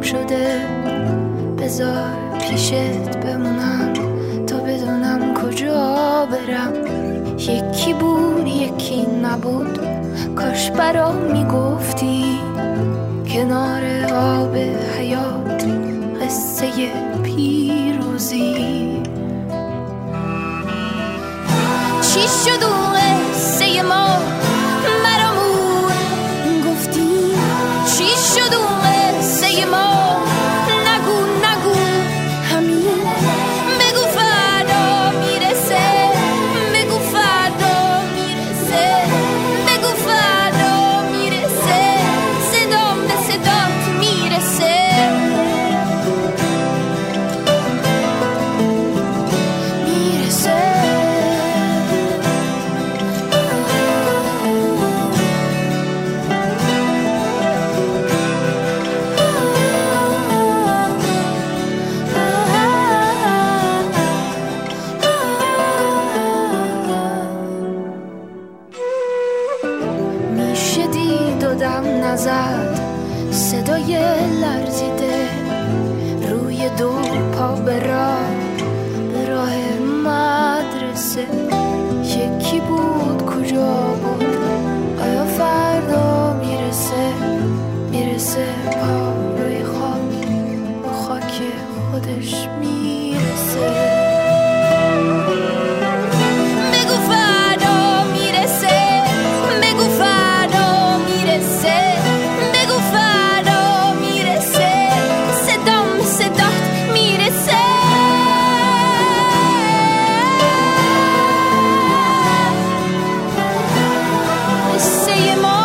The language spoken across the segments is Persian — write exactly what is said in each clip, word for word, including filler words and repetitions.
شده، بذار پیشت بمونم تا بدونم کجا برم. یکی بود یکی نبود، کاش برام میگفتی کنار آب حیات قصه پیروزی. چی شد اون قصه ما برامون گفتی؟ چی شد اون قصه ما؟ نگو نگو همین بگو فردا میرسه، بگو فردا میرسه، بگو فردا میرسه، صدام به صدات میرسه. نزد صدای لرزیده روی دو پا به راه، به راه مدرسه. یکی بود کجا بود؟ آیا فردا میرسه؟ میرسه پا روی خاک، به خاک خودش میرسه. بگو فردا میرسه، بگو فردا میرسه، بگو فردا میرسه، صدام صدات میرسه. قصه ما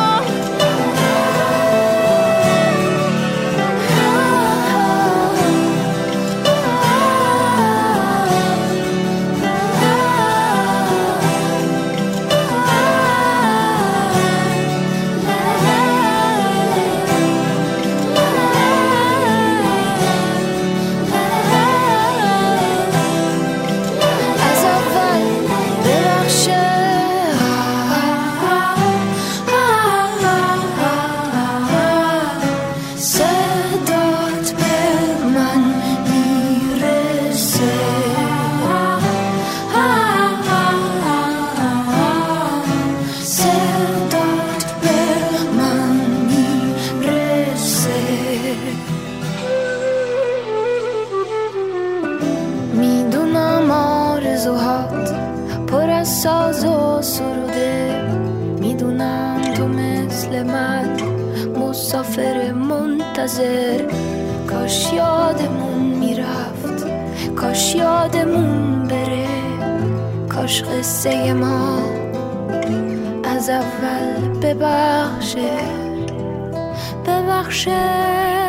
پر از ساز و سروده، میدونم تو مثل من مسافر منتظر. کاش یادمون میرفت، کاش یادمون بره، کاش قصه ما از اول ببخشه، ببخشه.